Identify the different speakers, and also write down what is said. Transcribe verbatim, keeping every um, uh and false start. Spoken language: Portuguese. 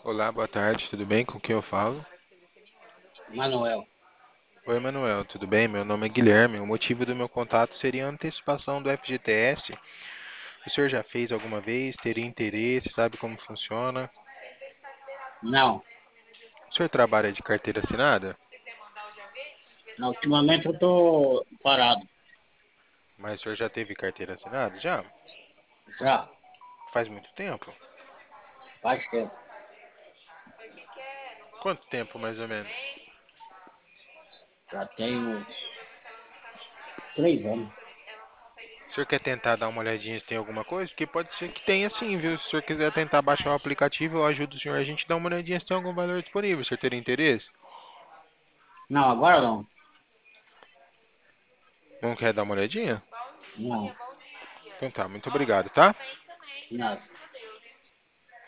Speaker 1: Olá, boa tarde, tudo bem? Com quem eu falo?
Speaker 2: Manuel.
Speaker 1: Oi, Manuel, tudo bem? Meu nome é Guilherme. O motivo do meu contato seria a antecipação do F G T S. O senhor já fez alguma vez? Teria interesse? Sabe como funciona?
Speaker 2: Não,
Speaker 1: O senhor trabalha de carteira assinada?
Speaker 2: não, ultimamente eu tô parado.
Speaker 1: Mas o senhor já teve carteira assinada? Já?
Speaker 2: Já
Speaker 1: Faz muito tempo?
Speaker 2: faz tempo.
Speaker 1: Quanto tempo, mais ou menos?
Speaker 2: Já tenho uns três anos.
Speaker 1: O senhor quer tentar dar uma olhadinha se tem alguma coisa? Porque pode ser que tenha sim, viu? Se o senhor quiser tentar baixar o aplicativo, eu ajudo o senhor a gente dar uma olhadinha se tem algum valor disponível. O senhor teria interesse?
Speaker 2: Não, agora não.
Speaker 1: Não quer dar uma olhadinha?
Speaker 2: Não,
Speaker 1: Então tá, muito obrigado, tá?
Speaker 2: nada.